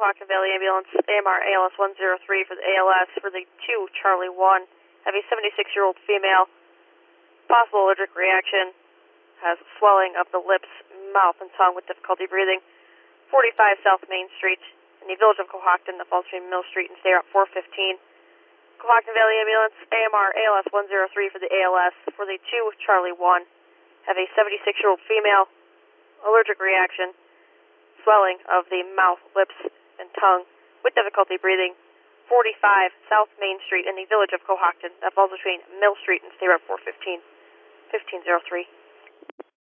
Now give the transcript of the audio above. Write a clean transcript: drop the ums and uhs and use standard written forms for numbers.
Cohocton Valley Ambulance, AMR ALS 103 for the ALS for the 2 Charlie 1. Have a 76-year-old female, possible allergic reaction, has swelling of the lips, mouth, and tongue with difficulty breathing. 45 South Main Street in the village of Cohocton that falls between Mill Street and State Route 415. Cohocton Valley Ambulance, AMR ALS 103 for the ALS for the 2 Charlie 1. Have a 76-year-old female, allergic reaction, swelling of the mouth, lips, and tongue with difficulty breathing. 45 South Main Street in the village of Cohocton that falls between Mill Street and State Route 415. 1503.